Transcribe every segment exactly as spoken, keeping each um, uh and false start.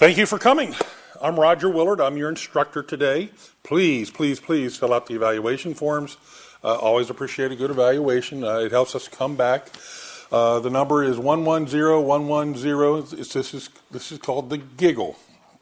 Thank you for coming. I'm Roger Willard. I'm your instructor today. Please, please, please fill out the evaluation forms. Uh, always appreciate a good evaluation. Uh, it helps us come back. Uh, the number is one one zero one one zero. It's, this is this is called the Giggle.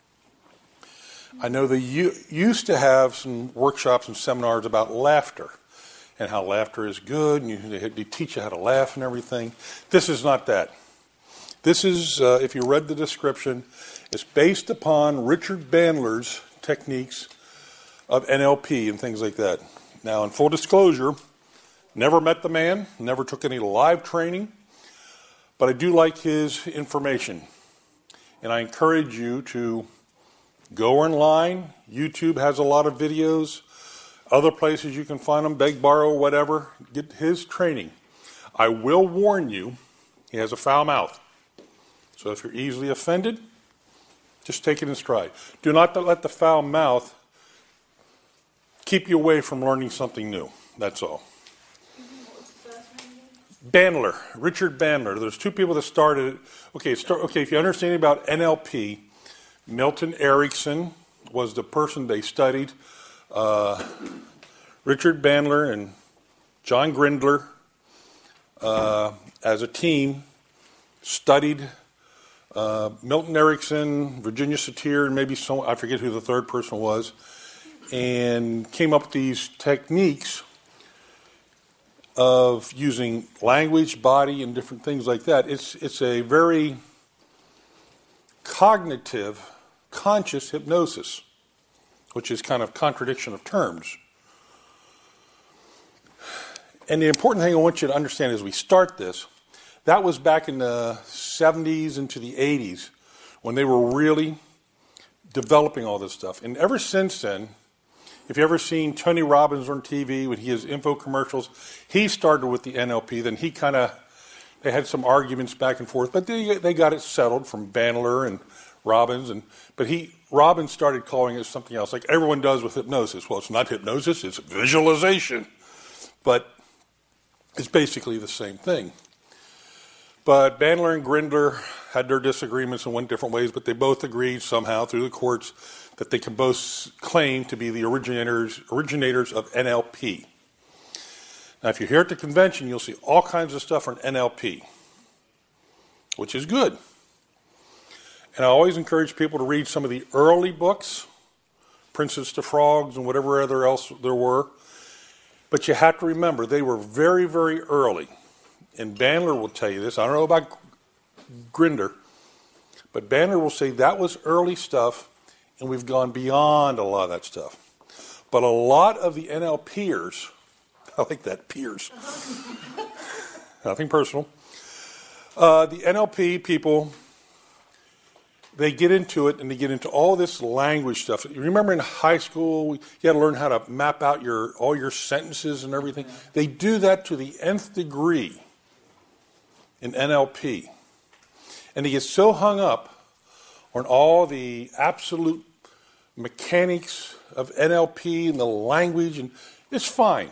I know they u- used to have some workshops and seminars about laughter and how laughter is good, and you, they, they teach you how to laugh and everything. This is not that. This is, uh, if you read the description, it's based upon Richard Bandler's techniques of N L P and things like that. Now, in full disclosure, never met the man, never took any live training, but I do like his information. And I encourage you to go online. YouTube has a lot of videos. Other places you can find them, beg, borrow, whatever. Get his training. I will warn you, he has a foul mouth. So if you're easily offended, just take it in stride. Do not let the foul mouth keep you away from learning something new. That's all. Bandler, Richard Bandler. There's two people that started it. Okay, start, okay, if you understand about N L P, Milton Erickson was the person they studied. Uh, Richard Bandler and John Grindler, uh, as a team, studied uh, Milton Erickson, Virginia Satir, and maybe some, I forget who the third person was, and came up with these techniques of using language, body, and different things like that. It's it's a very cognitive, conscious hypnosis, which is kind of contradiction of terms. And the important thing I want you to understand as we start this, that was back in the seventies into the eighties when they were really developing all this stuff. And ever since then, if you've ever seen Tony Robbins on T V when he has info commercials, he started with the N L P. Then he kind of, they had some arguments back and forth, but they they got it settled from Bandler and Robbins. And but he Robbins started calling it something else, like everyone does with hypnosis. Well, it's not hypnosis; it's visualization. But it's basically the same thing. But Bandler and Grindler had their disagreements and went different ways, but they both agreed somehow through the courts that they can both claim to be the originators originators of N L P. Now, if you're here at the convention, you'll see all kinds of stuff on N L P, which is good. And I always encourage people to read some of the early books, Princess to Frogs and whatever other else there were. But you have to remember, they were very, very early. And Bandler will tell you this. I don't know about Grindler, but Bandler will say that was early stuff, and we've gone beyond a lot of that stuff. But a lot of the N L Pers, I like that, peers, nothing personal, uh, the N L P people, they get into it, and they get into all this language stuff. You remember in high school, you had to learn how to map out your all your sentences and everything. They do that to the nth degree in N L P. And they get so hung up on all the absolute mechanics of N L P and the language, and it's fine.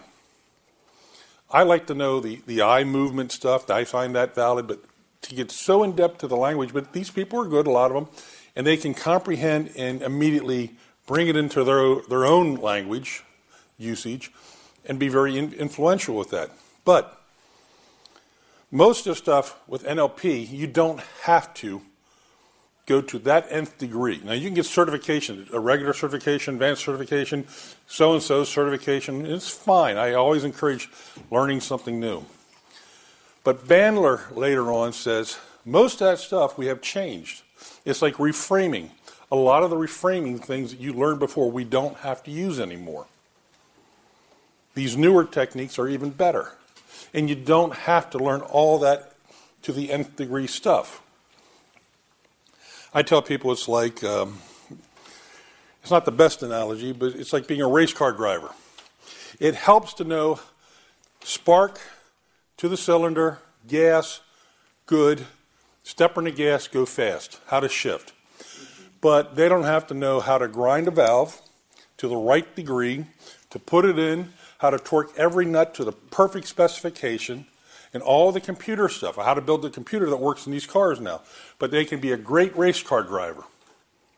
I like to know the, the eye movement stuff. I find that valid, but to get so in-depth to the language, but these people are good, a lot of them, and they can comprehend and immediately bring it into their, their own language usage and be very in, influential with that. But most of the stuff with N L P, you don't have to go to that nth degree. Now, you can get certification, a regular certification, advanced certification, so-and-so certification. It's fine. I always encourage learning something new. But Bandler later on says, most of that stuff we have changed. It's like reframing. A lot of the reframing things that you learned before, we don't have to use anymore. These newer techniques are even better. And you don't have to learn all that to the nth degree stuff. I tell people it's like, um, it's not the best analogy, but it's like being a race car driver. It helps to know spark to the cylinder, gas, good, step on the gas, go fast, how to shift. But they don't have to know how to grind a valve to the right degree, to put it in, how to torque every nut to the perfect specification, and all the computer stuff, how to build the computer that works in these cars now. But they can be a great race car driver.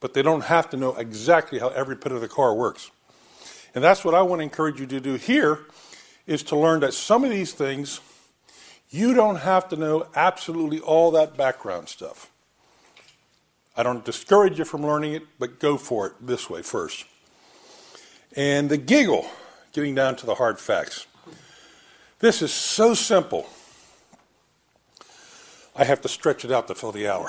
but they don't have to know exactly how every bit of the car works. And that's what I want to encourage you to do here, is to learn that some of these things, you don't have to know absolutely all that background stuff. I don't discourage you from learning it, but go for it this way first. And the giggle, getting down to the hard facts. This is so simple. I have to stretch it out to fill the hour.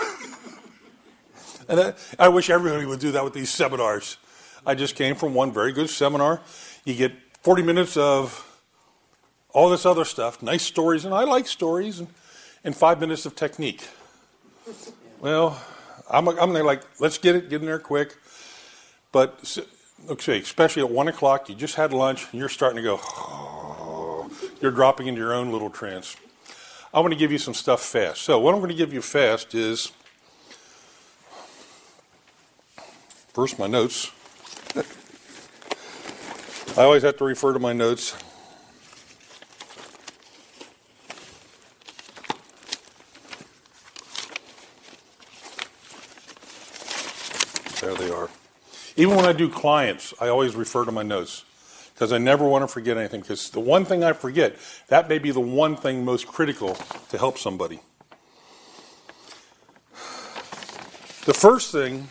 And I, I wish everybody would do that with these seminars. I just came from one very good seminar. You get forty minutes of all this other stuff, nice stories, and I like stories, and, and five minutes of technique. Well, I'm, I'm there like, let's get it, get in there quick. But, okay, especially at one o'clock, you just had lunch, and you're starting to go, oh, you're dropping into your own little trance. I want to give you some stuff fast. So what I'm going to give you fast is, first my notes. I always have to refer to my notes. There they are. Even when I do clients, I always refer to my notes because I never want to forget anything, because the one thing I forget, that may be the one thing most critical to help somebody. The first thing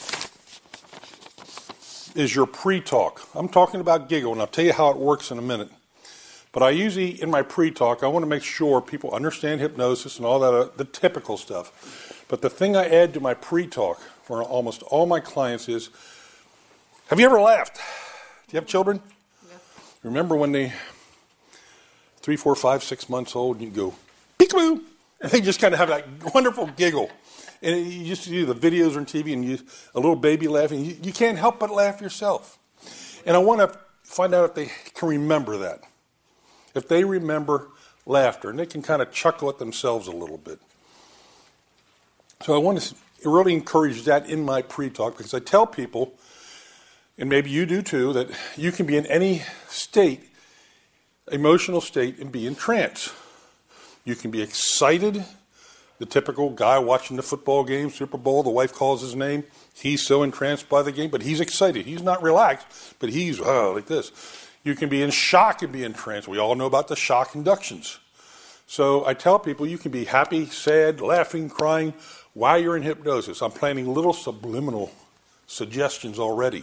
is your pre-talk. I'm talking about giggle, and I'll tell you how it works in a minute. But I usually, in my pre-talk, I want to make sure people understand hypnosis and all that, uh, the typical stuff. But the thing I add to my pre-talk for almost all my clients is, have you ever laughed? Do you have children? Yes. Remember when they, three, four, five, six months old, and you go, peekaboo, and they just kind of have that wonderful giggle. And you used to do the videos on T V, and you, a little baby laughing. You, you can't help but laugh yourself. And I want to find out if they can remember that. If they remember laughter, and they can kind of chuckle at themselves a little bit. So I want to really encourage that in my pre-talk, because I tell people, and maybe you do too, that you can be in any state, emotional state, and be in trance. You can be excited. The typical guy watching the football game, Super Bowl, the wife calls his name. He's so entranced by the game, but he's excited. He's not relaxed, but he's oh, like this. You can be in shock and be in trance. We all know about the shock inductions. So I tell people you can be happy, sad, laughing, crying while you're in hypnosis. I'm planting little subliminal suggestions already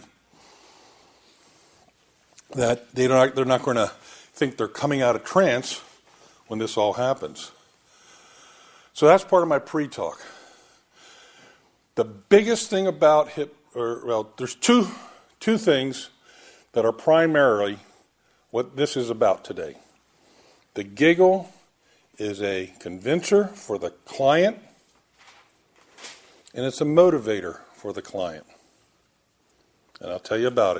that they don't, they're not going to think they're coming out of trance when this all happens. So that's part of my pre-talk. The biggest thing about hip, or well, there's two two things that are primarily what this is about today. The giggle is a convincer for the client, and it's a motivator for the client. And I'll tell you about it.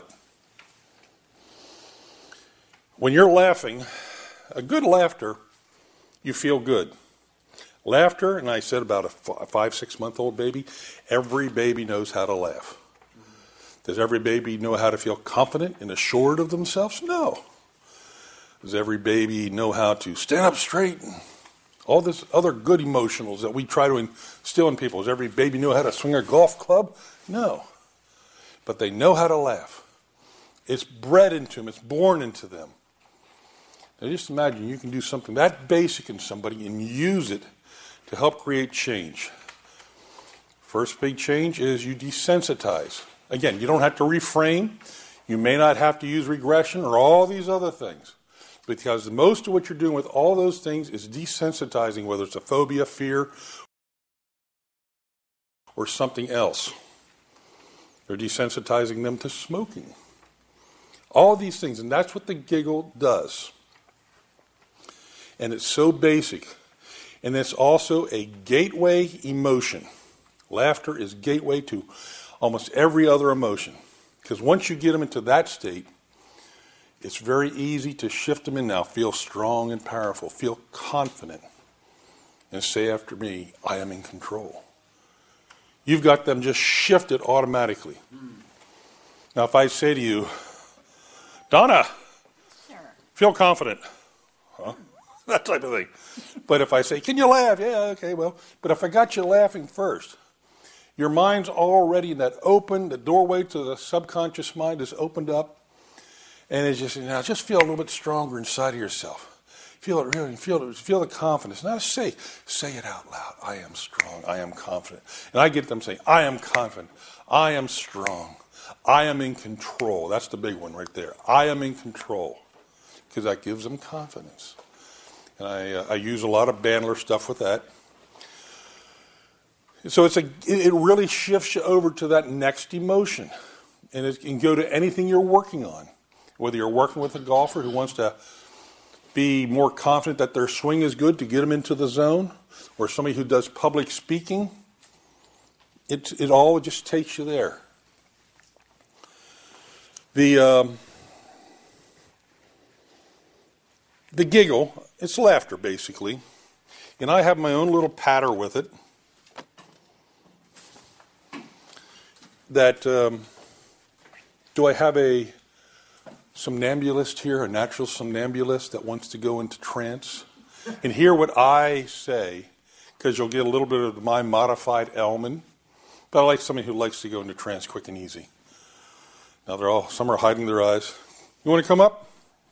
When you're laughing, a good laughter, you feel good. Laughter, and I said about a five, six-month-old baby, every baby knows how to laugh. Does every baby know how to feel confident and assured of themselves? No. Does every baby know how to stand up straight and all this other good emotionals that we try to instill in people? Does every baby know how to swing a golf club? No. But they know how to laugh. It's bred into them. It's born into them. Now just imagine you can do something that basic in somebody and use it to help create change. First big change is you desensitize. Again, you don't have to reframe. You may not have to use regression or all these other things, because most of what you're doing with all those things is desensitizing, whether it's a phobia, fear, or something else. They're desensitizing them to smoking. All these things, and that's what the giggle does. And it's so basic. And it's also a gateway emotion. Laughter is gateway to almost every other emotion. Because once you get them into that state, it's very easy to shift them in now. Feel strong and powerful. Feel confident. And say after me, I am in control. You've got them just shifted automatically. Now if I say to you, Donna, sure. Feel confident. Huh? That type of thing. But if I say, can you laugh? Yeah, okay, well. But if I got you laughing first, Your mind's already that open, the doorway to the subconscious mind is opened up. And it's just, now just feel a little bit stronger inside of yourself. Feel it really, feel it, feel the confidence. Now say, say it out loud. I am strong. I am confident. And I get them saying, I am confident. I am strong. I am in control. That's the big one right there. I am in control. Because that gives them confidence. And I, uh, I use a lot of Bandler stuff with that. So it's a, it really shifts you over to that next emotion. And it can go to anything you're working on. Whether you're working with a golfer who wants to be more confident that their swing is good to get them into the zone, or somebody who does public speaking, it, it all just takes you there. The, um, the giggle, it's laughter basically. And I have my own little patter with it. That, um, do I have a somnambulist here, a natural somnambulist that wants to go into trance? And hear what I say, because you'll get a little bit of my modified Elman. But I like somebody who likes to go into trance quick and easy. Now they're all, some are hiding their eyes. You want to come up?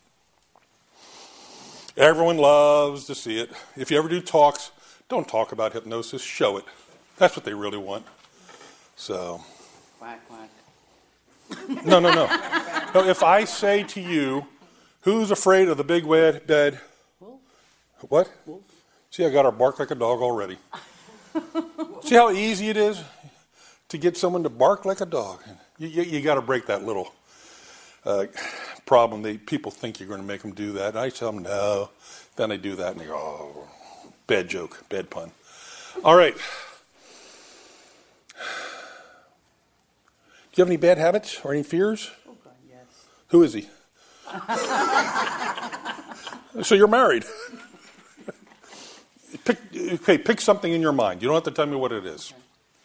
Everyone loves to see it. If you ever do talks, don't talk about hypnosis, show it. That's what they really want. So... Quack, quack. No, no, no. No, if I say to you, who's afraid of the big red bed? Wolf. What? Wolf. See, I got her bark like a dog already. See how easy it is to get someone to bark like a dog? You, you, you got to break that little uh, problem. They, people think you're going to make them do that. And I tell them, no. Then they do that, and they go, oh, bad joke, bad pun. All right. Do you have any bad habits or any fears? Oh, God, yes. Who is he? So you're married. Pick, okay, pick something in your mind. You don't have to tell me what it is. Okay.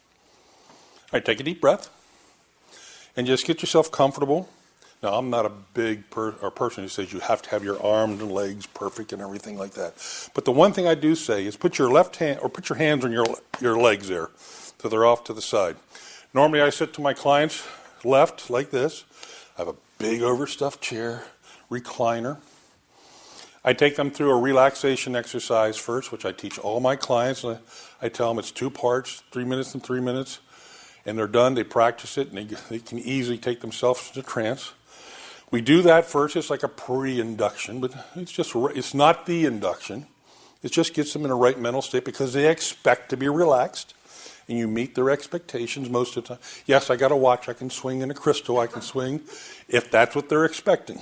All right, take a deep breath. And just get yourself comfortable. Now, I'm not a big per, or person who says you have to have your arms and legs perfect and everything like that. But the one thing I do say is put your left hand, or put your hands on your your legs there, so they're off to the side. Normally I sit to my clients left like this. I have a big overstuffed chair, recliner. I take them through a relaxation exercise first, which I teach all my clients. I, I tell them it's two parts, three minutes and three minutes. And they're done, they practice it, and they, they can easily take themselves into trance. We do that first. It's like a pre-induction, but it's just it's not the induction. It just gets them in a right mental state because they expect to be relaxed. And you meet their expectations most of the time. Yes, I got a watch. I can swing in a crystal. I can swing if that's what they're expecting.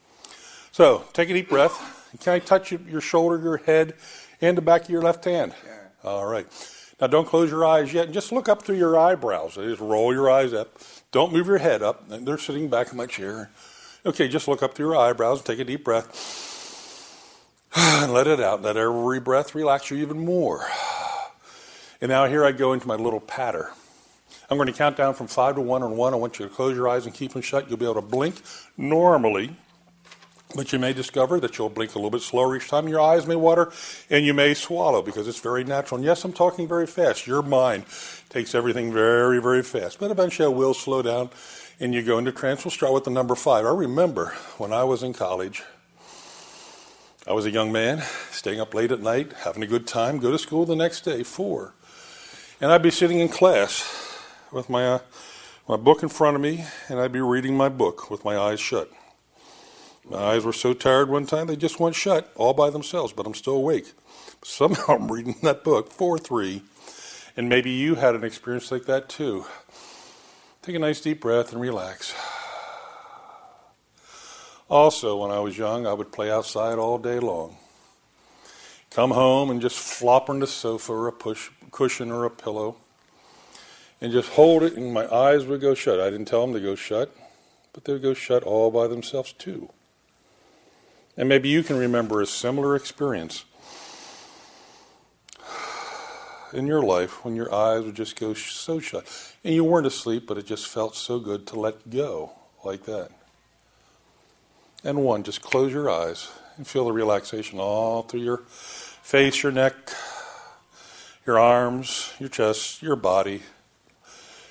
So take a deep breath. Can I touch your shoulder, your head, and the back of your left hand? Sure. All right. Now don't close your eyes yet. Just look up through your eyebrows. Just roll your eyes up. Don't move your head up. They're sitting back in my chair. Okay, just look up through your eyebrows and take a deep breath. And let it out. Let every breath relax you even more. And now here I go into my little patter. I'm going to count down from five to one. On one, I want you to close your eyes and keep them shut. You'll be able to blink normally, but you may discover that you'll blink a little bit slower each time. Your eyes may water, and you may swallow because it's very natural. And yes, I'm talking very fast. Your mind takes everything very, very fast. But eventually I will slow down, and you go into trance. We'll start with the number five. I remember when I was in college, I was a young man, staying up late at night, having a good time, go to school the next day, four. And I'd be sitting in class with my uh, my book in front of me, and I'd be reading my book with my eyes shut. My eyes were so tired one time, they just went shut all by themselves, but I'm still awake. Somehow I'm reading that book, four three, and maybe you had an experience like that too. Take a nice deep breath and relax. Also, when I was young, I would play outside all day long. Come home and just flop on the sofa or a push, cushion or a pillow and just hold it, and my eyes would go shut. I didn't tell them to go shut, but they would go shut all by themselves too. And maybe you can remember a similar experience in your life when your eyes would just go so shut. And you weren't asleep, but it just felt so good to let go like that. And one, just close your eyes and feel the relaxation all through your face, your neck, your arms, your chest, your body.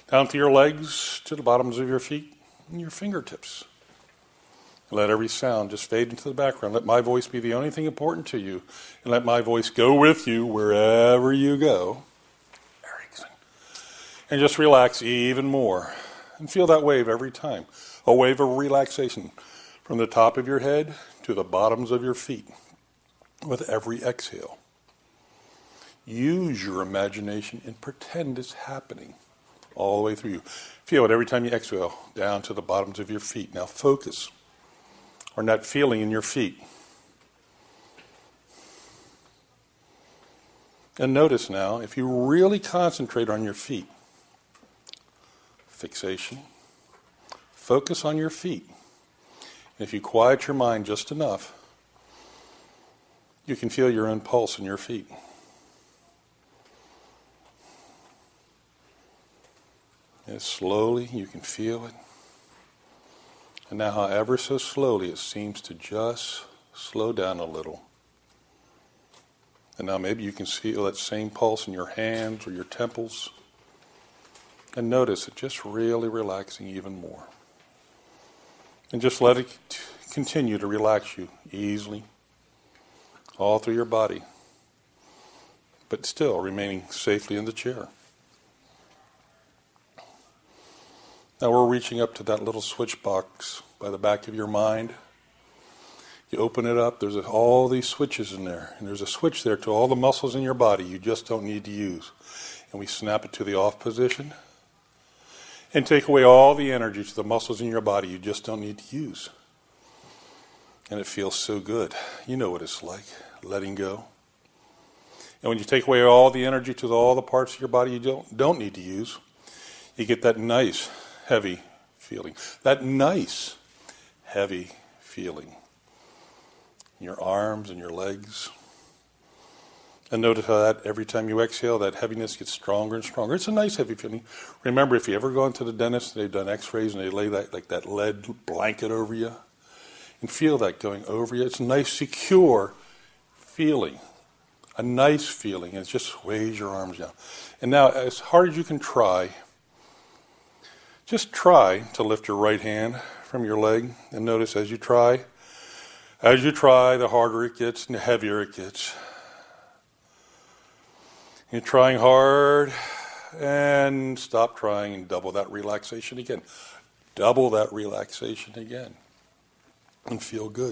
Down to your legs, to the bottoms of your feet, and your fingertips. Let every sound just fade into the background. Let my voice be the only thing important to you. And let my voice go with you wherever you go. And just relax even more. And feel that wave every time. A wave of relaxation from the top of your head to the bottoms of your feet with every exhale. Use your imagination and pretend it's happening all the way through you. Feel it every time you exhale down to the bottoms of your feet. Now focus on that feeling in your feet. And notice now, if you really concentrate on your feet, fixation, focus on your feet. And if you quiet your mind just enough, you can feel your own pulse in your feet. And slowly you can feel it. And now, however so slowly, it seems to just slow down a little. And now maybe you can feel that same pulse in your hands or your temples. And notice it just really relaxing even more. And just let it continue to relax you easily, all through your body, but still remaining safely in the chair. Now we're reaching up to that little switch box by the back of your mind. You open it up, there's all these switches in there. And there's a switch there to all the muscles in your body you just don't need to use. And we snap it to the off position. And take away all the energy to the muscles in your body you just don't need to use. And it feels so good. You know what it's like, letting go. And when you take away all the energy to the, all the parts of your body you don't, don't need to use, you get that nice, heavy feeling. That nice, heavy feeling in your arms and your legs. And notice how that every time you exhale, that heaviness gets stronger and stronger. It's a nice heavy feeling. Remember, if you ever go into the dentist, they've done x-rays and they lay that like that lead blanket over you. And feel that going over you. It's a nice, secure feeling. A nice feeling. And it just sways your arms down. And now, as hard as you can try, just try to lift your right hand from your leg. And notice as you try, as you try, the harder it gets and the heavier it gets. You're trying hard, and stop trying and double that relaxation again. Double that relaxation again. And feel good.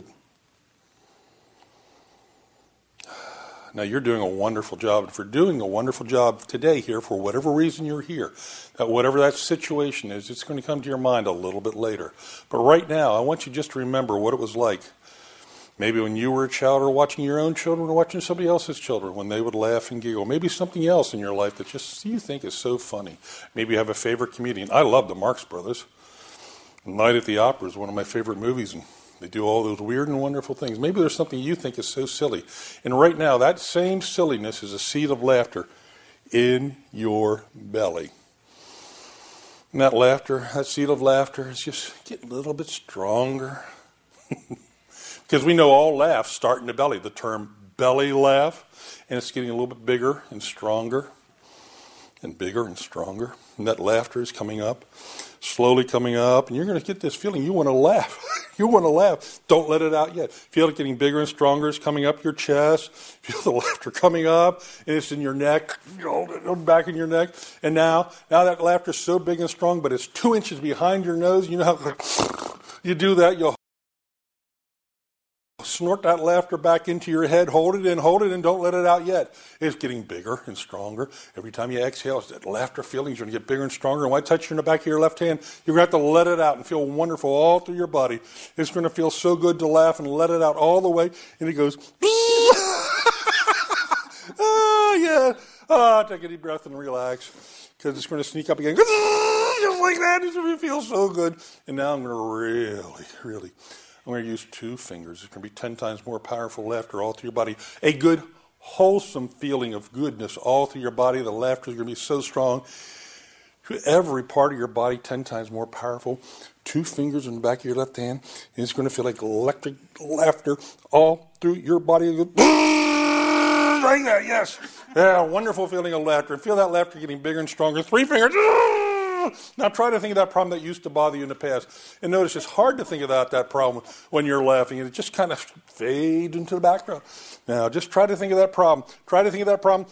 Now you're doing a wonderful job. And for doing a wonderful job today here, for whatever reason you're here, that whatever that situation is, it's going to come to your mind a little bit later. But right now, I want you just to remember what it was like. Maybe when you were a child or watching your own children or watching somebody else's children when they would laugh and giggle. Maybe something else in your life that just you think is so funny. Maybe you have a favorite comedian. I love the Marx Brothers. Night at the Opera is one of my favorite movies, and they do all those weird and wonderful things. Maybe there's something you think is so silly. And right now, that same silliness is a seed of laughter in your belly. And that laughter, that seed of laughter is just getting a little bit stronger. Because we know all laughs start in the belly, the term belly laugh, and it's getting a little bit bigger and stronger, and bigger and stronger. And that laughter is coming up, slowly coming up, and you're going to get this feeling you want to laugh. You want to laugh. Don't let it out yet. Feel it getting bigger and stronger. It's coming up your chest. Feel the laughter coming up, and it's in your neck. You hold it back in your neck. And now, now that laughter is so big and strong, but it's two inches behind your nose. You know how you do that? You'll snort that laughter back into your head. Hold it in, hold it in, don't let it out yet. It's getting bigger and stronger. Every time you exhale, it's that laughter feeling is going to get bigger and stronger. And when I touch you in the back of your left hand, you're going to have to let it out and feel wonderful all through your body. It's going to feel so good to laugh and let it out all the way. And it goes, oh, yeah. Oh, take a deep breath and relax. Because it's going to sneak up again. Just like that. It's going to feel so good. And now I'm going to really, really... I'm going to use two fingers. It's going to be ten times more powerful laughter all through your body. A good, wholesome feeling of goodness all through your body. The laughter is going to be so strong. Every part of your body ten times more powerful. Two fingers in the back of your left hand. And it's going to feel like electric laughter all through your body. Like that, yes. Yeah, wonderful feeling of laughter. And feel that laughter getting bigger and stronger. Three fingers. Now try to think of that problem that used to bother you in the past. And notice it's hard to think about that problem when you're laughing. It just kind of fades into the background. Now just try to think of that problem. Try to think of that problem.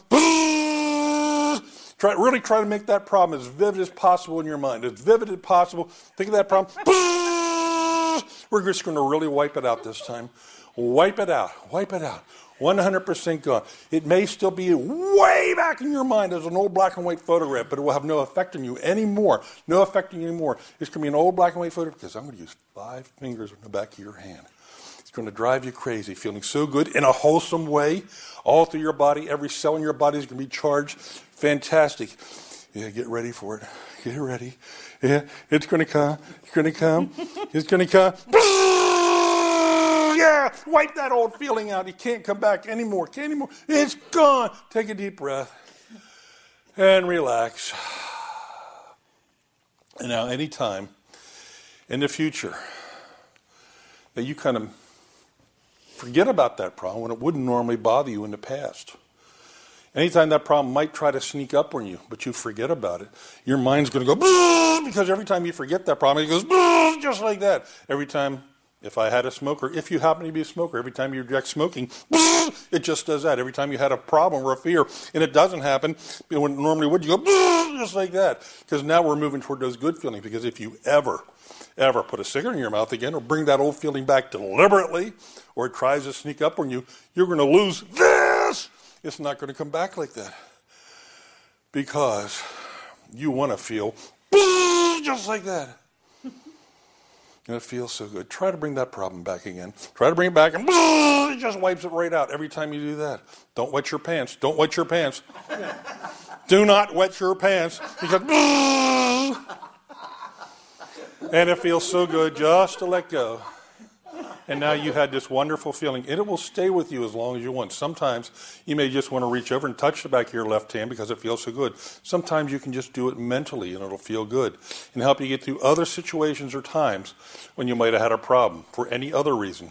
Try, really try to make that problem as vivid as possible in your mind. As vivid as possible. Think of that problem. We're just going to really wipe it out this time. Wipe it out. Wipe it out. one hundred percent gone. It may still be way back in your mind as an old black and white photograph, but it will have no effect on you anymore. No effect on you anymore. It's going to be an old black and white photograph because I'm going to use five fingers on the back of your hand. It's going to drive you crazy, feeling so good in a wholesome way. All through your body, every cell in your body is going to be charged. Fantastic. Yeah, get ready for it. Get ready. Yeah, it's going to come. It's going to come. It's going to come. Yeah, wipe that old feeling out. You can't come back anymore. Can't anymore. It's gone. Take a deep breath and relax. And now, anytime in the future that you kind of forget about that problem when it wouldn't normally bother you in the past. Anytime that problem might try to sneak up on you, but you forget about it, your mind's going to go, because every time you forget that problem, it goes, just like that. Every time, if I had a smoker, if you happen to be a smoker, every time you reject smoking, it just does that. Every time you had a problem or a fear, and it doesn't happen, when it normally would, you go, just like that. Because now we're moving toward those good feelings, because if you ever, ever put a cigarette in your mouth again, or bring that old feeling back deliberately, or it tries to sneak up on you, you're going to lose this. It's not going to come back like that. Because you want to feel just like that. And it feels so good. Try to bring that problem back again. Try to bring it back, and it just wipes it right out every time you do that. Don't wet your pants. Don't wet your pants. Do not wet your pants. Because and it feels so good just to let go. And now you had this wonderful feeling, and it will stay with you as long as you want. Sometimes you may just want to reach over and touch the back of your left hand because it feels so good. Sometimes you can just do it mentally, and it'll feel good and help you get through other situations or times when you might have had a problem for any other reason.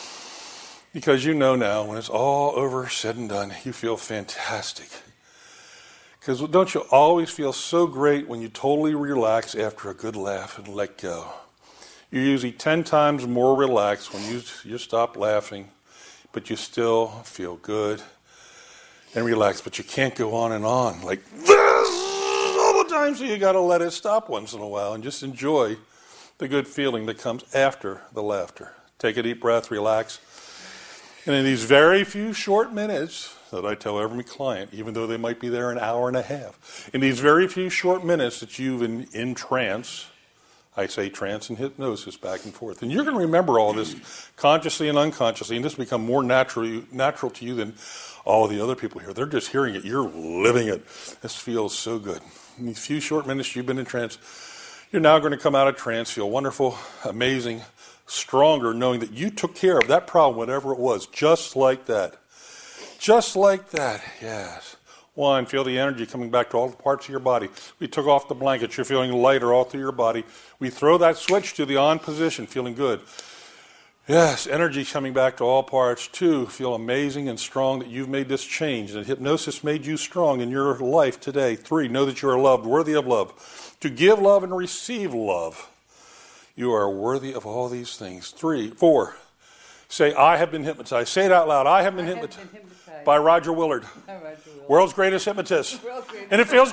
Because you know now, when it's all over, said and done, you feel fantastic. Because don't you always feel so great when you totally relax after a good laugh and let go? You're usually ten times more relaxed when you, you stop laughing, but you still feel good and relaxed. But you can't go on and on like this all the time, so you got to let it stop once in a while and just enjoy the good feeling that comes after the laughter. Take a deep breath, relax. And in these very few short minutes that I tell every client, even though they might be there an hour and a half, in these very few short minutes that you've in, in trance, I say trance and hypnosis back and forth. And you're going to remember all this consciously and unconsciously, and this will become more natural, natural to you than all the other people here. They're just hearing it. You're living it. This feels so good. In these few short minutes you've been in trance, you're now going to come out of trance, feel wonderful, amazing, stronger, knowing that you took care of that problem, whatever it was, just like that. Just like that, yes. One, feel the energy coming back to all the parts of your body. We took off the blankets. You're feeling lighter all through your body. We throw that switch to the on position, feeling good. Yes, energy coming back to all parts. Two, feel amazing and strong that you've made this change, that hypnosis made you strong in your life today. Three, know that you are loved, worthy of love. To give love and receive love. You are worthy of all these things. Three, four, say, I have been hypnotized. Say it out loud. I have been, I hypnotized. Have been hypnotized. By Roger Willard. Roger Willard. World's greatest hypnotist. World's greatest and it feels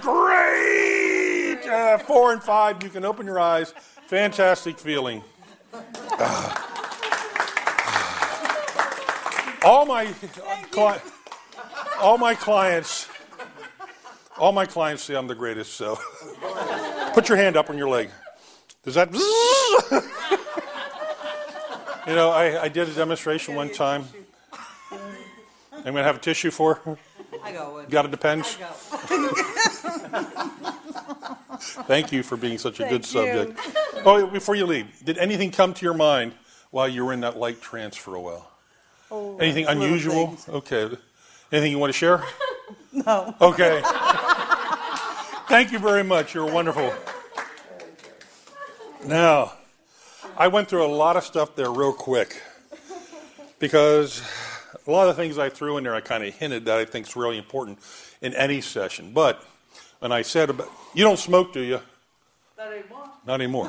great. Uh, four and five, you can open your eyes. Fantastic feeling. Uh, all my cli- all my clients, all my clients say I'm the greatest. So, put your hand up on your leg. Does that? You know, I, I did a demonstration one time. I'm going to have a tissue for her. I got one. Got it depends. I Thank you for being such a Thank good you. subject. Oh, before you leave, did anything come to your mind while you were in that light trance for a while? Oh, Anything unusual? Okay. Anything you want to share? No. Okay. Thank you very much. You're wonderful. Now, I went through a lot of stuff there real quick because a lot of the things I threw in there I kind of hinted that I think is really important in any session. But when I said about, you don't smoke, do you? Not anymore. Not anymore.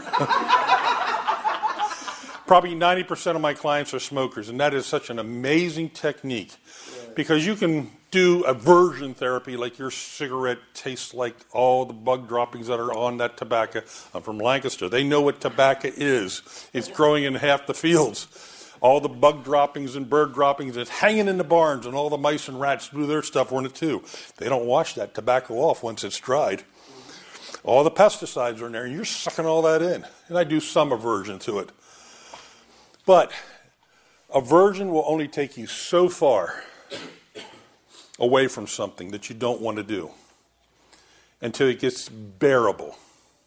Probably ninety percent of my clients are smokers, and that is such an amazing technique because you can do aversion therapy like your cigarette tastes like all the bug droppings that are on that tobacco. I'm from Lancaster. They know what tobacco is. It's growing in half the fields. All the bug droppings and bird droppings, it's hanging in the barns, and all the mice and rats do their stuff on it too. They don't wash that tobacco off once it's dried. All the pesticides are in there, and you're sucking all that in. And I do some aversion to it. But aversion will only take you so far away from something that you don't want to do until it gets bearable.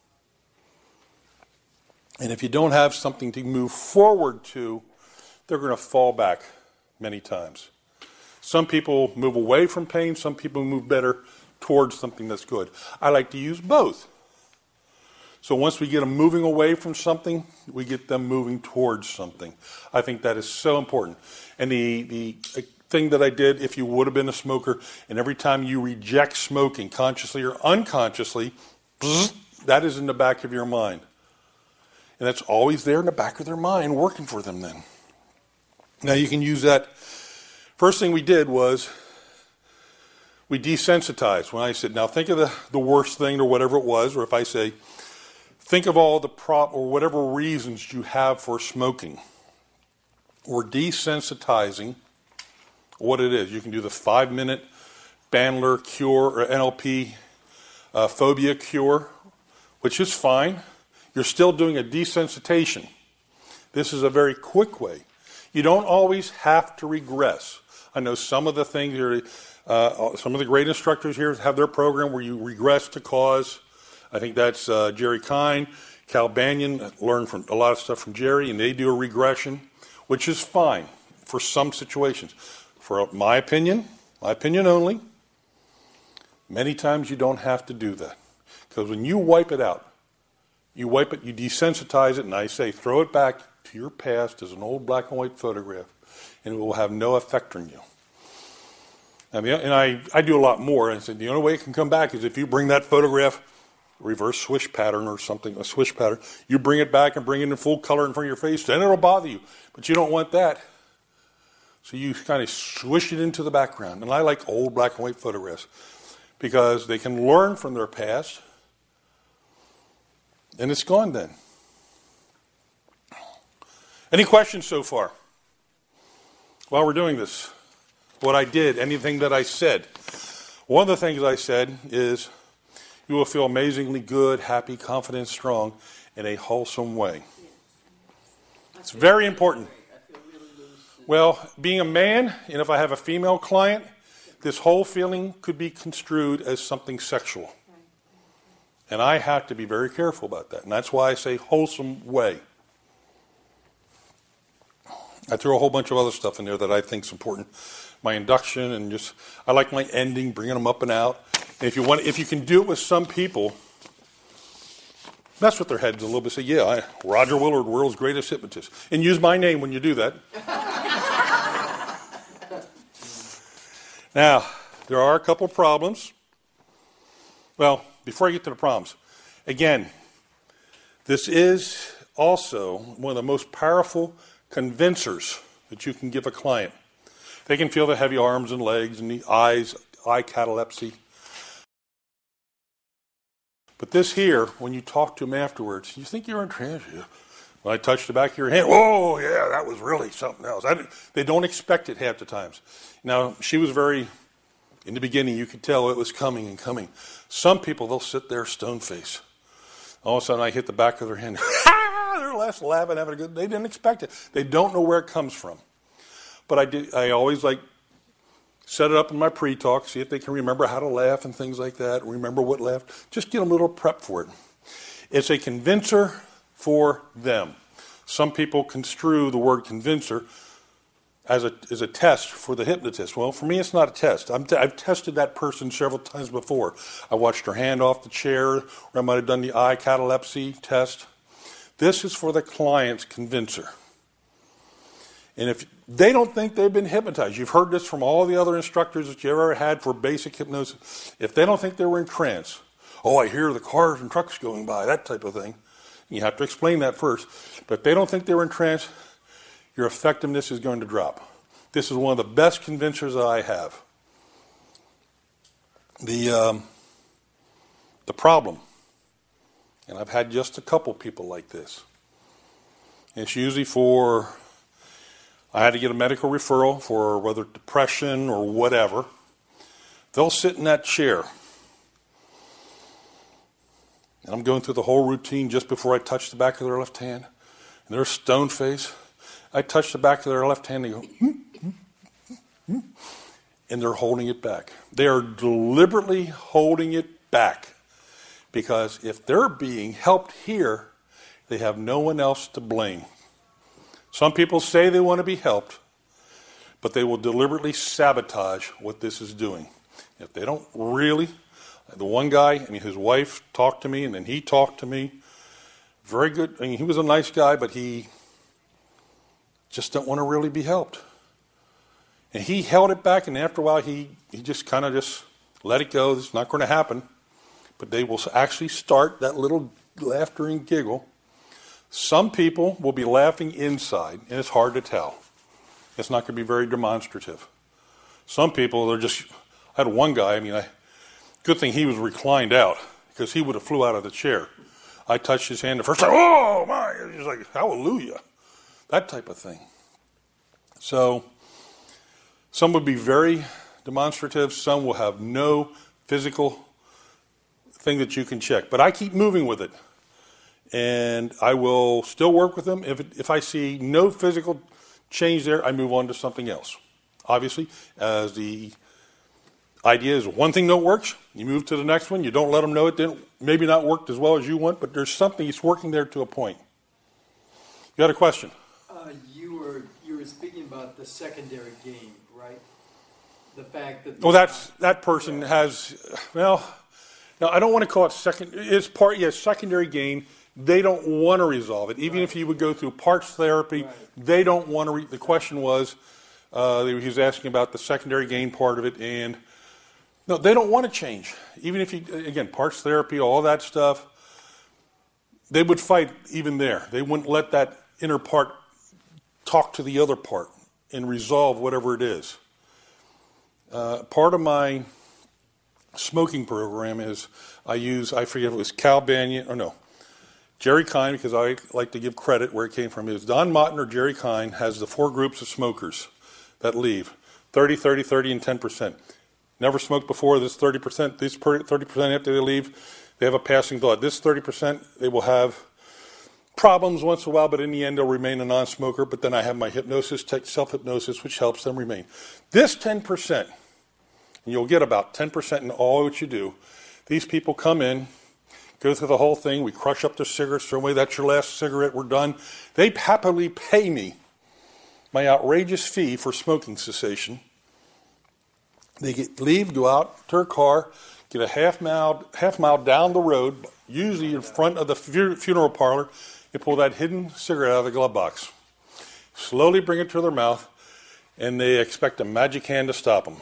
And if you don't have something to move forward to, they're going to fall back many times. Some people move away from pain, some people move better towards something that's good. I like to use both. So once we get them moving away from something, we get them moving towards something. I think that is so important. And the, the thing that I did, if you would have been a smoker, and every time you reject smoking, consciously or unconsciously, that is in the back of your mind. And that's always there in the back of their mind working for them then. Now you can use that. First thing we did was we desensitized. When I said, now think of the, the worst thing or whatever it was, or if I say, think of all the prop or whatever reasons you have for smoking. We're desensitizing what it is. You can do the five-minute Bandler cure or N L P uh, phobia cure, which is fine. You're still doing a desensitization. This is a very quick way. You don't always have to regress. I know some of the things, are, uh, some of the great instructors here have their program where you regress to cause. I think that's uh, Jerry Kine, Cal Banyan, learned from a lot of stuff from Jerry, and they do a regression, which is fine for some situations. For my opinion, my opinion only, many times you don't have to do that. Because when you wipe it out, you wipe it, you desensitize it, and I say throw it back to your past as an old black and white photograph, and it will have no effect on you. I mean, and I, I do a lot more. I said the only way it can come back is if you bring that photograph, reverse swish pattern or something, a swish pattern, you bring it back and bring it in full color in front of your face, then it'll bother you. But you don't want that. So you kind of swish it into the background. And I like old black and white photographs because they can learn from their past, and it's gone then. Any questions so far? While we're doing this, what I did, anything that I said. One of the things I said is you will feel amazingly good, happy, confident, strong in a wholesome way. It's very important. Well, being a man, and if I have a female client, this whole feeling could be construed as something sexual. And I have to be very careful about that. And that's why I say wholesome way. I threw a whole bunch of other stuff in there that I think is important. My induction and just, I like my ending, bringing them up and out. And if you want, if you can do it with some people, mess with their heads a little bit. Say, yeah, I, Roger Willard, world's greatest hypnotist. And use my name when you do that. Now, there are a couple problems. Well, before I get to the problems, again, this is also one of the most powerful convincers that you can give a client. They can feel the heavy arms and legs and the eyes, eye catalepsy. But this here, when you talk to them afterwards, you think you're in trance. Yeah. When I touch the back of your hand, oh, yeah, that was really something else. I they don't expect it half the times. Now, she was very, in the beginning, you could tell it was coming and coming. Some people, they'll sit there stone-faced. All of a sudden, I hit the back of their hand. They're laughing, having a good, they didn't expect it. They don't know where it comes from. But I, did, I always like set it up in my pre-talk, see if they can remember how to laugh and things like that, remember what laughed. Just get a little prep for it. It's a convincer for them. Some people construe the word convincer as a, as a test for the hypnotist. Well, for me, it's not a test. I'm t- I've tested that person several times before. I watched her hand off the chair, or I might have done the eye catalepsy test. This is for the client's convincer. And if they don't think they've been hypnotized, you've heard this from all the other instructors that you ever had for basic hypnosis. If they don't think they were in trance, Oh, I hear the cars and trucks going by, that type of thing. You have to explain that first. But if they don't think they were in trance, your effectiveness is going to drop. This is one of the best convincers that I have. The, um, the problem, and I've had just a couple people like this, it's usually for, I had to get a medical referral for whether depression or whatever. They'll sit in that chair, and I'm going through the whole routine just before I touch the back of their left hand, and they're stone face. I touch the back of their left hand, and they go, hmm, hmm, hmm, and they're holding it back. They are deliberately holding it back, because if they're being helped here, they have no one else to blame. Some people say they want to be helped, but they will deliberately sabotage what this is doing. If they don't really, the one guy, I mean, his wife talked to me, and then he talked to me. Very good. I mean, he was a nice guy, but he just don't want to really be helped. And he held it back, and after a while, he, he just kind of just let it go. It's not going to happen. But they will actually start that little laughter and giggle. Some people will be laughing inside, and it's hard to tell. It's not going to be very demonstrative. Some people, they're just, I had one guy, I mean, I, good thing he was reclined out, because he would have flew out of the chair. I touched his hand the first time, oh my, he's like, hallelujah. That type of thing. So, some would be very demonstrative, some will have no physical thing that you can check. But I keep moving with it. And I will still work with them. If, it, if I see no physical change there, I move on to something else. Obviously, as the idea is one thing that works, you move to the next one. You don't let them know it didn't, maybe not worked as well as you want, but there's something that's working there to a point. You had a question? Uh, you were you were speaking about the secondary gain, right? The fact that... Well, that's, that person has, well, now I don't want to call it second, it's part, yes, secondary gain. They don't want to resolve it. Even right. if you would go through parts therapy, right. they don't want to. Re- the question was, uh, he was asking about the secondary gain part of it, and no, they don't want to change. Even if you, again, parts therapy, all that stuff, they would fight even there. They wouldn't let that inner part talk to the other part and resolve whatever it is. Uh, part of my smoking program is I use, I forget if it was Cal Banyan, or no, Jerry Kine, because I like to give credit where it came from. It was Don Motten or Jerry Kine has the four groups of smokers that leave. thirty, thirty, thirty, and ten percent. Never smoked before, this thirty percent. This thirty percent after they leave, they have a passing thought. This thirty percent, they will have problems once in a while, but in the end they'll remain a non-smoker. But then I have my hypnosis, self-hypnosis, which helps them remain. This ten percent, and you'll get about ten percent in all what you do. These people come in, go through the whole thing. We crush up their cigarettes. Throw away, that's your last cigarette. We're done. They happily pay me my outrageous fee for smoking cessation. They get, leave, go out to their car, get a half mile, half mile down the road, usually in front of the funeral parlor, and pull that hidden cigarette out of the glove box. Slowly bring it to their mouth, and they expect a magic hand to stop them.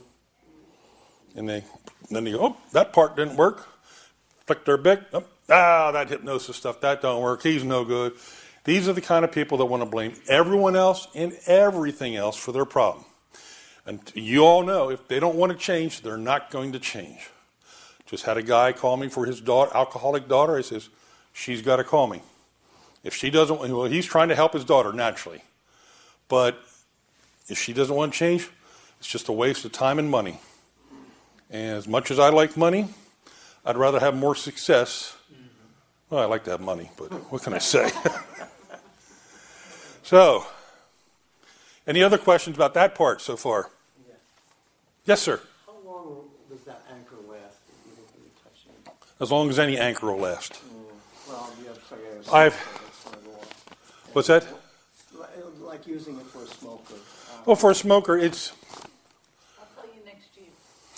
And they, then they go, oh, that part didn't work. Flick their bic, oh, ah, that hypnosis stuff, that don't work, he's no good. These are the kind of people that want to blame everyone else and everything else for their problem. And you all know, if they don't want to change, they're not going to change. Just had a guy call me for his daughter, alcoholic daughter. He says, she's got to call me. If she doesn't, well, he's trying to help his daughter naturally. But if she doesn't want to change, it's just a waste of time and money. And as much as I like money, I'd rather have more success. Well, I like to have money, but what can I say? So, any other questions about that part so far? Yeah. Yes, sir. How long does that anchor last? You don't really touch it? As long as any anchor will last. Mm. Well, you have to say, I've. What's that? Like using it for a smoker. Uh, well, for a smoker, it's. I'll tell you next year.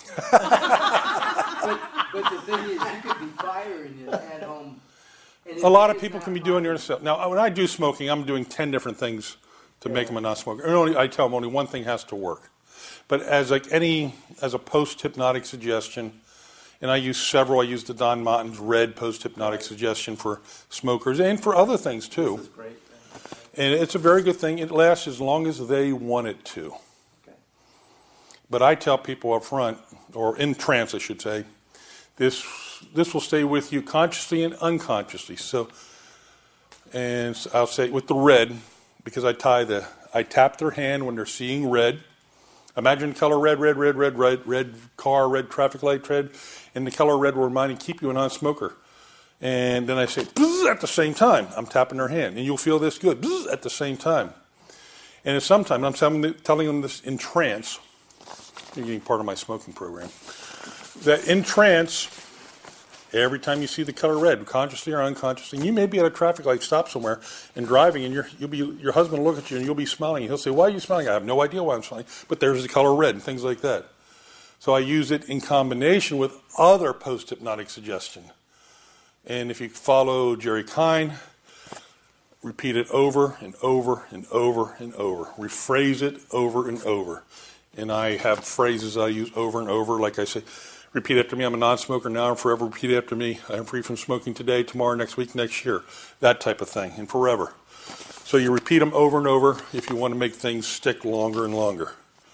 but, but the thing is, you could be firing it at home. And A lot of people can be doing it themselves. Now, when I do smoking, I'm doing ten different things to yeah. make them a non-smoker. And only, I tell them only one thing has to work. But as like any, as a post-hypnotic suggestion, And I use several. I use the Don Martin's red post-hypnotic suggestion for smokers and for other things too. This is great. And it's a very good thing. It lasts as long as they want it to. Okay. But I tell people up front, or in trance I should say, this this will stay with you consciously and unconsciously. So, and I'll say with the red, because I tie the, I tap their hand when they're seeing red. Imagine color red, red, red, red, red, red car, red traffic light, red, and the color red will remind and keep you a non-smoker. And then I say, bzz, at the same time, I'm tapping their hand. And you'll feel this good, bzz, at the same time. And it's sometimes, I'm telling, telling them this in trance, you're getting part of my smoking program, that in trance, every time you see the color red, consciously or unconsciously, and you may be at a traffic light stop somewhere and driving, and you're, you'll be, your husband will look at you and you'll be smiling. And he'll say, why are you smiling? I have no idea why I'm smiling, but there's the color red and things like that. So I use it in combination with other post-hypnotic suggestion. And if you follow Jerry Kine, repeat it over and over and over and over. Rephrase it over and over. And I have phrases I use over and over. Like I say, repeat after me, I'm a non-smoker now and forever. Repeat after me, I'm free from smoking today, tomorrow, next week, next year. That type of thing, and forever. So you repeat them over and over if you want to make things stick longer and longer.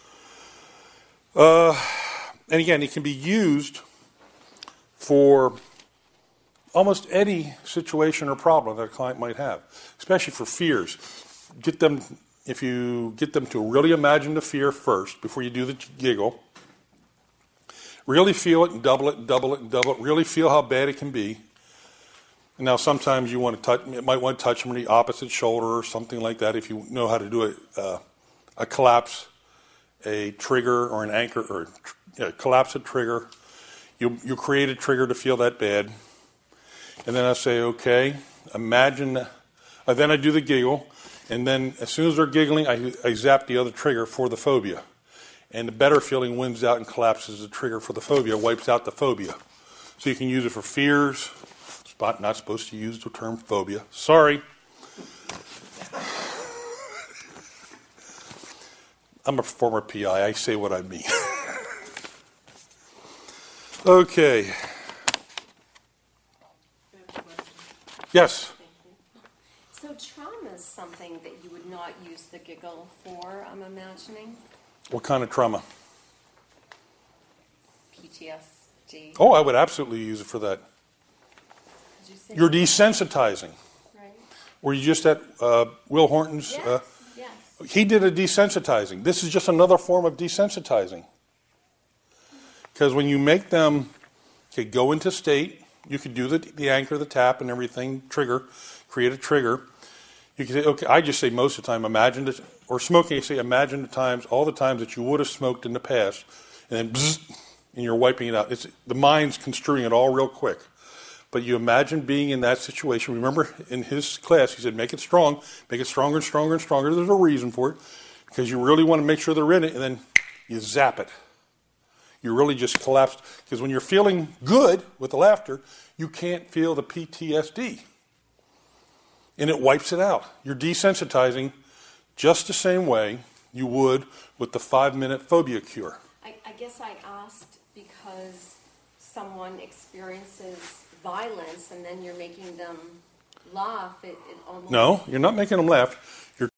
Uh, and again, it can be used for almost any situation or problem that a client might have, especially for fears. Get them, if you get them to really imagine the fear first before you do the giggle, really feel it and double it and double it and double it, really feel how bad it can be. And now sometimes you want to touch, you might want to touch them on the opposite shoulder or something like that if you know how to do a, uh, a collapse, a trigger or an anchor, or uh, collapse a trigger. You, you create a trigger to feel that bad. And then I say, okay, imagine, uh, then I do the giggle, and then as soon as they're giggling, I, I zap the other trigger for the phobia. And the better feeling wins out and collapses the trigger for the phobia, wipes out the phobia. So you can use it for fears. Spot not supposed to use the term phobia. Sorry. I'm a former P I. I say what I mean. Okay. Yes. So trauma is something that you would not use the giggle for, I'm imagining? What kind of trauma? P T S D. Oh, I would absolutely use it for that. Did you say You're that? desensitizing. Right. Were you just at uh, Will Horton's? Yes, Uh, yes. he did a desensitizing. This is just another form of desensitizing. Because when you make them okay, go into state, you could do the, the anchor, the tap, and everything, trigger, create a trigger. You can say, okay, I just say most of the time, imagine it, or smoking, I say imagine the times, all the times that you would have smoked in the past, and then bzzz, and you're wiping it out. It's, the mind's construing it all real quick. But you imagine being in that situation. Remember, in his class, he said, make it strong, make it stronger and stronger and stronger. There's a reason for it, because you really want to make sure they're in it, and then you zap it. You really just collapse, because when you're feeling good with the laughter, you can't feel the P T S D. And it wipes it out. You're desensitizing just the same way you would with the five-minute phobia cure. I, I guess I asked because someone experiences violence and then you're making them laugh. It, it almost... No, you're not making them laugh. You're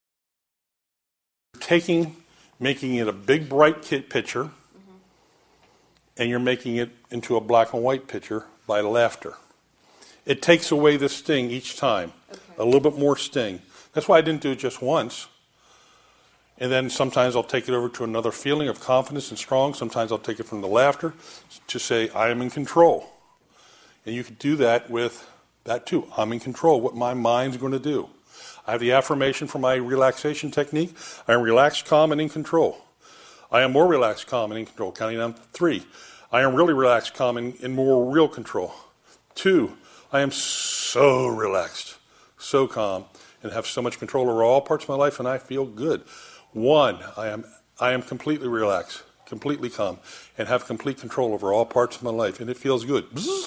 taking, making it a big, bright kid picture, mm-hmm. and you're making it into a black and white picture by laughter. It takes away the sting each time. Okay. A little bit more sting. That's why I didn't do it just once. And then sometimes I'll take it over to another feeling of confidence and strong. Sometimes I'll take it from the laughter to say, I am in control. And you can do that with that too. I'm in control, what my mind's going to do. I have the affirmation for my relaxation technique. I am relaxed, calm, and in control. I am more relaxed, calm, and in control. Counting down to three. I am really relaxed, calm, and in more real control. Two, I am so relaxed, so calm, and have so much control over all parts of my life, and I feel good. One, I am I am completely relaxed, completely calm, and have complete control over all parts of my life, and it feels good. Bzzz.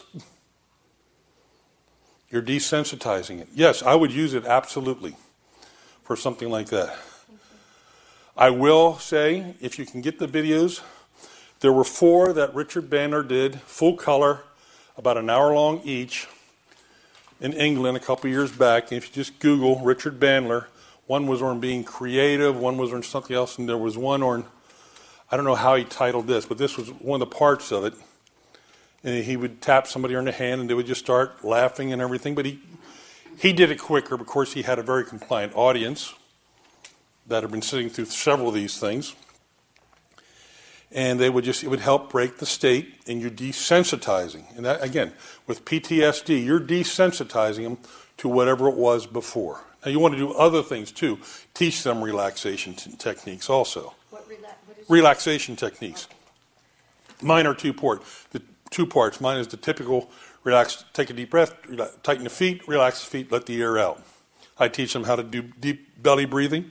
You're desensitizing it. Yes, I would use it absolutely for something like that. I will say, if you can get the videos, There were four that Richard Bandler did, full color, about an hour long each, in England a couple years back. And if you just Google Richard Bandler, one was on being creative, one was on something else, and there was one on, I don't know how he titled this, but this was one of the parts of it. And he would tap somebody on the hand, and they would just start laughing and everything. But he he did it quicker. Of course, he had a very compliant audience that had been sitting through several of these things. And they would just, it would help break the state, and you're desensitizing. And that, again, with P T S D, you're desensitizing them to whatever it was before. Now, you want to do other things too. Teach them relaxation t- techniques also. What, rela- what is Relaxation techniques. Mine are two-part. The two parts. Mine is the typical relax, take a deep breath, relax, tighten the feet, relax the feet, let the air out. I teach them how to do deep belly breathing.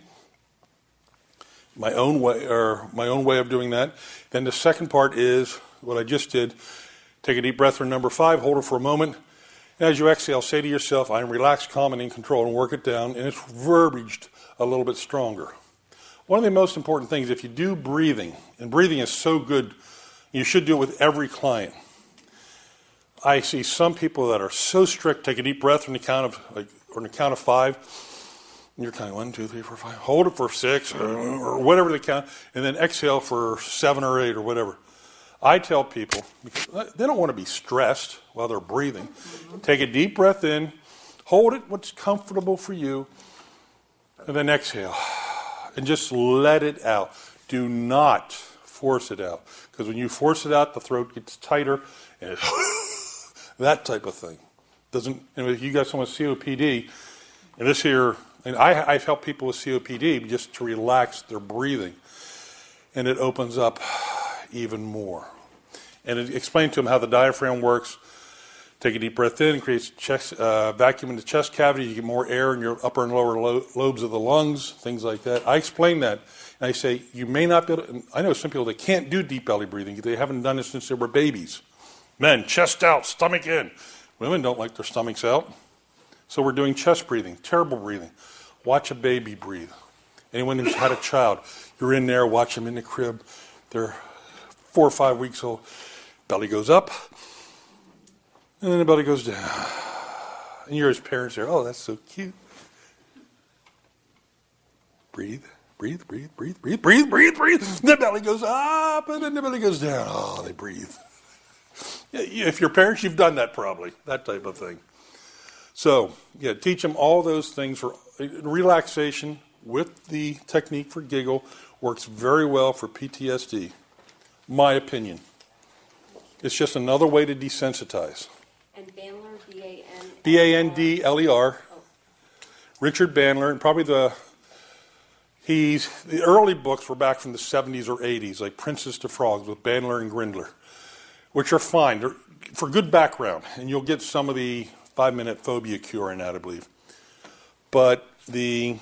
My own way, or my own way of doing that. Then the second part is what I just did. Take a deep breath for number five, hold it for a moment. And as you exhale, say to yourself, I am relaxed, calm, and in control, and work it down. And it's verbiaged a little bit stronger. One of the most important things, if you do breathing, and breathing is so good, you should do it with every client. I see some people that are so strict, take a deep breath on the count of, like, on the count of five. And you're kind of one, two, three, four, five. Hold it for six, or, or whatever they count, and then exhale for seven or eight or whatever. I tell people, because they don't want to be stressed while they're breathing. Take a deep breath in, hold it what's comfortable for you, and then exhale. And just let it out. Do not force it out. Because when you force it out, the throat gets tighter, and it's that type of thing. Doesn't, and if you got someone with C O P D, and this here, and I, I've helped people with C O P D just to relax their breathing, and it opens up even more. And it explained to them how the diaphragm works. Take a deep breath in, creates chest, uh, vacuum in the chest cavity. You get more air in your upper and lower lo- lobes of the lungs, things like that. I explain that, and I say you may not be able to, I know some people that can't do deep belly breathing. They haven't done it since they were babies. Men, chest out, stomach in. Women don't like their stomachs out. So we're doing chest breathing, terrible breathing. Watch a baby breathe. Anyone who's had a child, you're in there, watch them in the crib. They're four or five weeks old. Belly goes up, and then the belly goes down. And you're as parents there, oh, that's so cute. Breathe, breathe, breathe, breathe, breathe, breathe, breathe, breathe. The belly goes up, and then the belly goes down. Oh, they breathe. If you're parents, you've done that probably, that type of thing. So, yeah, teach them all those things. For relaxation with the technique for giggle works very well for P T S D. My opinion. It's just another way to desensitize. And Bandler, B A N B A N D L E R. Oh. Richard Bandler, and probably the he's the early books were back from the seventies or eighties, like Princess to Frogs with Bandler and Grindler, which are fine. They're for good background, and you'll get some of the five-minute phobia cure in that, I believe. But the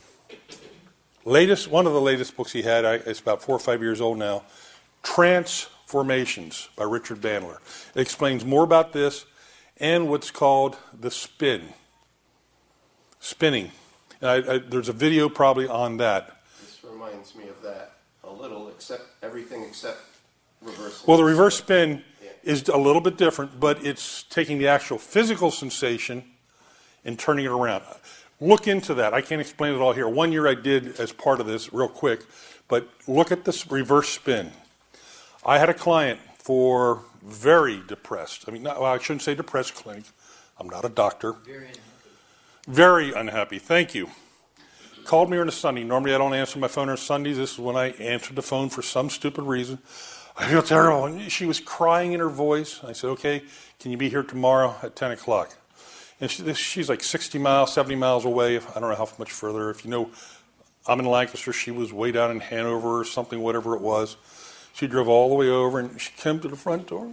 latest, one of the latest books he had, I, it's about four or five years old now, Transformations by Richard Bandler. It explains more about this and what's called the spin. Spinning. And I, I, there's a video probably on that. This reminds me of that a little, except everything except reverse. Well, the reverse spin Yeah. is a little bit different, but it's taking the actual physical sensation and turning it around. Look into that. I can't explain it all here. One year I did as part of this, real quick, but look at this reverse spin. I had a client for very depressed. I mean, not, well, I shouldn't say depressed clinic. I'm not a doctor. Very unhappy. Very unhappy. Thank you. Called me on a Sunday. Normally I don't answer my phone on Sundays. This is when I answered the phone for some stupid reason. I feel terrible. And she was crying in her voice. I said, okay, can you be here tomorrow at ten o'clock? And she, this, she's like sixty miles, seventy miles away. I don't know how much further. If you know, I'm in Lancaster. She was way down in Hanover or something, whatever it was. She drove all the way over, and she came to the front door.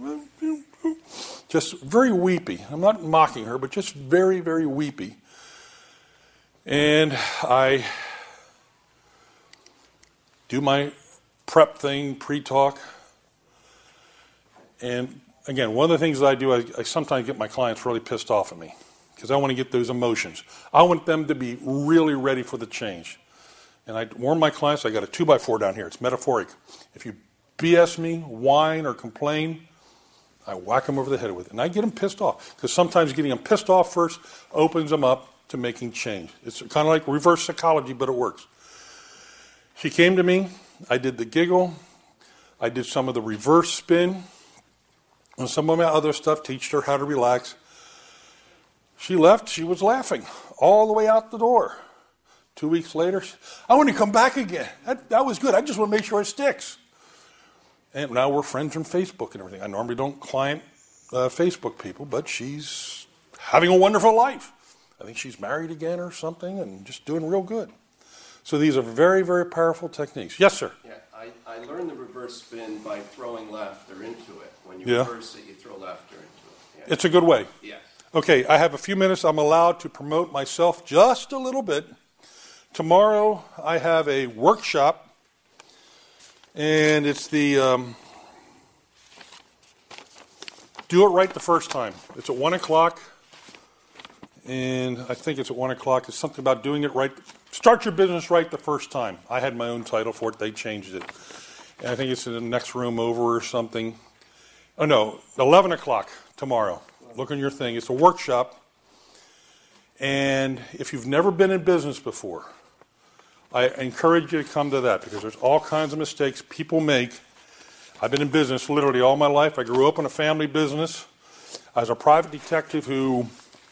Just very weepy. I'm not mocking her, but just very, very weepy. And I do my prep thing, pre-talk. And again, one of the things that I do, I, I sometimes get my clients really pissed off at me because I want to get those emotions. I want them to be really ready for the change. And I warn my clients, I got a two by four down here. It's metaphoric. If you B S me, whine, or complain, I whack them over the head with it. And I get them pissed off, because sometimes getting them pissed off first opens them up to making change. It's kind of like reverse psychology, but it works. She came to me. I did the giggle. I did some of the reverse spin. And some of my other stuff, teached her how to relax. She left. She was laughing all the way out the door. Two weeks later, I want to come back again. That, that was good. I just want to make sure it sticks. And now we're friends on Facebook and everything. I normally don't client uh, Facebook people, but she's having a wonderful life. I think she's married again or something and just doing real good. So these are very, very powerful techniques. Yes, sir? Yeah, I, I learned the reverse spin by throwing laughter into it. When you Yeah. reverse it, you throw laughter into it. Yeah. It's a good way. Yes. Okay, I have a few minutes. I'm allowed to promote myself just a little bit. Tomorrow I have a workshop, and it's the um, Do It Right the First Time. It's at one o'clock, and I think it's at one o'clock. It's something about doing it right. Start your business right the first time. I had my own title for it. They changed it. And I think it's in the next room over or something. Oh, no, eleven o'clock tomorrow. Look on your thing. It's a workshop. And if you've never been in business before, I encourage you to come to that, because there's all kinds of mistakes people make. I've been in business literally all my life. I grew up in a family business. I was a private detective who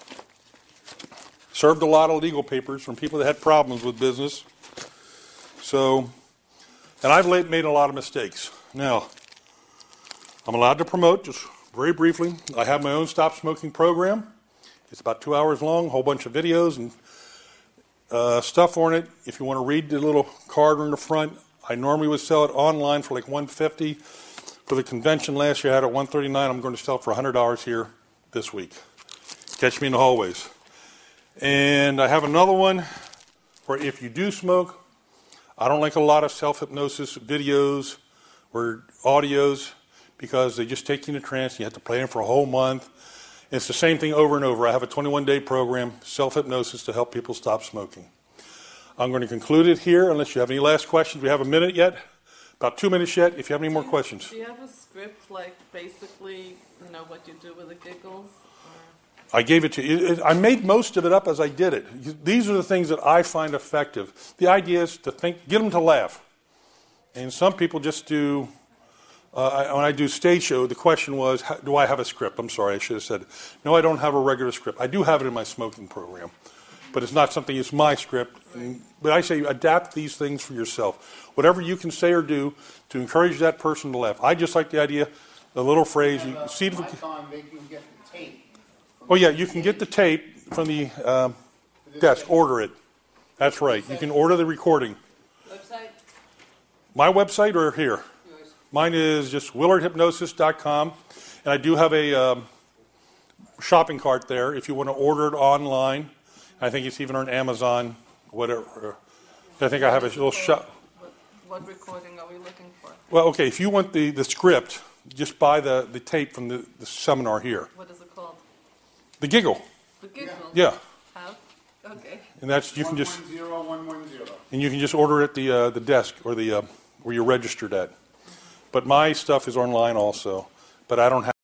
served a lot of legal papers from people that had problems with business. So, and I've late made a lot of mistakes. Now, I'm allowed to promote, just very briefly. I have my own stop smoking program. It's about two hours long, a whole bunch of videos and uh, stuff on it. If you want to read the little card on the front, I normally would sell it online for like one hundred fifty dollars. For the convention last year, I had it at one hundred thirty-nine dollars. I'm going to sell it for one hundred dollars here this week. Catch me in the hallways. And I have another one where if you do smoke, I don't like a lot of self-hypnosis videos or audios, because they just take you in a trance and you have to play them for a whole month. It's the same thing over and over. I have a twenty-one day program, self-hypnosis, to help people stop smoking. I'm going to conclude it here unless you have any last questions. We have a minute yet, about two minutes yet, if you have any more questions. Do you have a script, like basically, you know, what you do with the giggles? Or? I gave it to you. It- I made most of it up as I did it. These are the things that I find effective. The idea is to think, get them to laugh. And some people just do, uh, I- when I do stage show, the question was, how- do I have a script? I'm sorry, I should have said, no, I don't have a regular script. I do have it in my smoking program, but it's not something, it's my script. And, but I say adapt these things for yourself. Whatever you can say or do to encourage that person to laugh. I just like the idea, the little phrase, you see it. Icon, they can get the tape. Oh, yeah, you can get the tape from the um, desk. Order it. That's right. You can order the recording. Website? My website or here? Mine is just willard hypnosis dot com. And I do have a um, shopping cart there if you want to order it online. I think it's even on Amazon, whatever. I think I have a little shop. What, what recording are we looking for? Well, okay, if you want the, the script, just buy the, the tape from the, the seminar here. What is it called? The giggle. The giggle? Yeah. How? Okay. And that's, you can just, one one zero one one zero. and you can just order it at the uh, the desk or the uh, where you're registered at. But my stuff is online also. But I don't have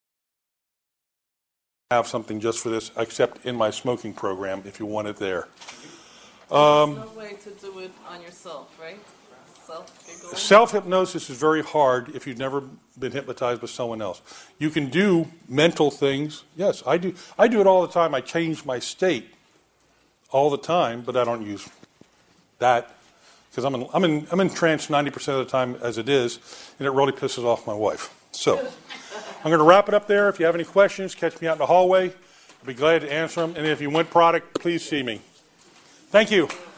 have something just for this, except in my smoking program. If you want it there, Um, There's no way to do it on yourself, right? Self-giggling? self hypnosis is very hard if you've never been hypnotized by someone else. You can do mental things. Yes, I do. I do it all the time. I change my state all the time, but I don't use that. Because I'm in, I'm in, I'm in trance ninety percent of the time as it is, and it really pisses off my wife. So, I'm going to wrap it up there. If you have any questions, catch me out in the hallway. I'll be glad to answer them. And if you want product, please see me. Thank you.